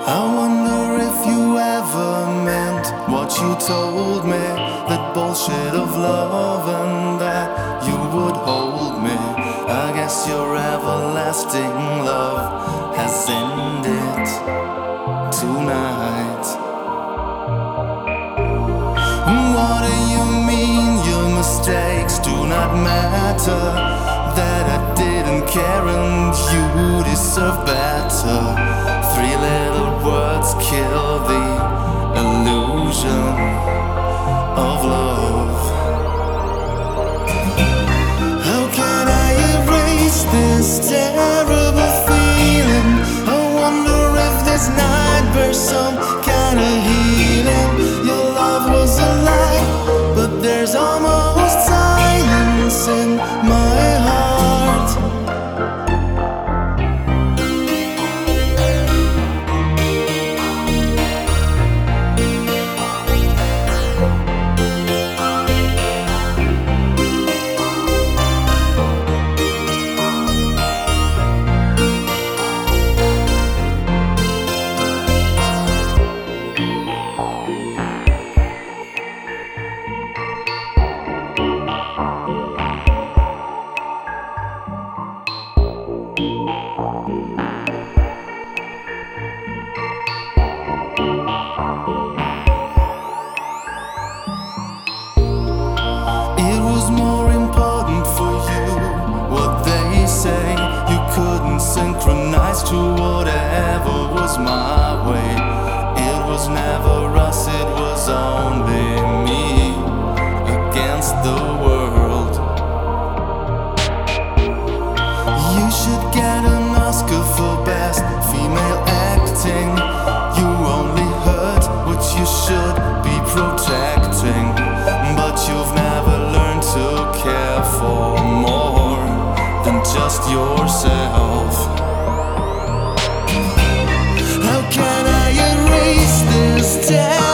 I wonder if you ever meant what you told me, that bullshit of love and that you would hold me. I guess your everlasting love has ended tonight. What do you mean your mistakes do not matter? That I didn't care and you deserve better. Three little words kill the illusion of love. How can I erase this terrible feeling? I wonder if this night bears some kind of healing. Your love was a lie, but there's almost silence in my heart. It was more important for you what they say. You couldn't synchronize to whatever was my way. It was never us, it was only me against the world. You should get an Oscar for best female acting. You only hurt what you should be protecting, but you've never learned to care for more than just yourself. How can I erase this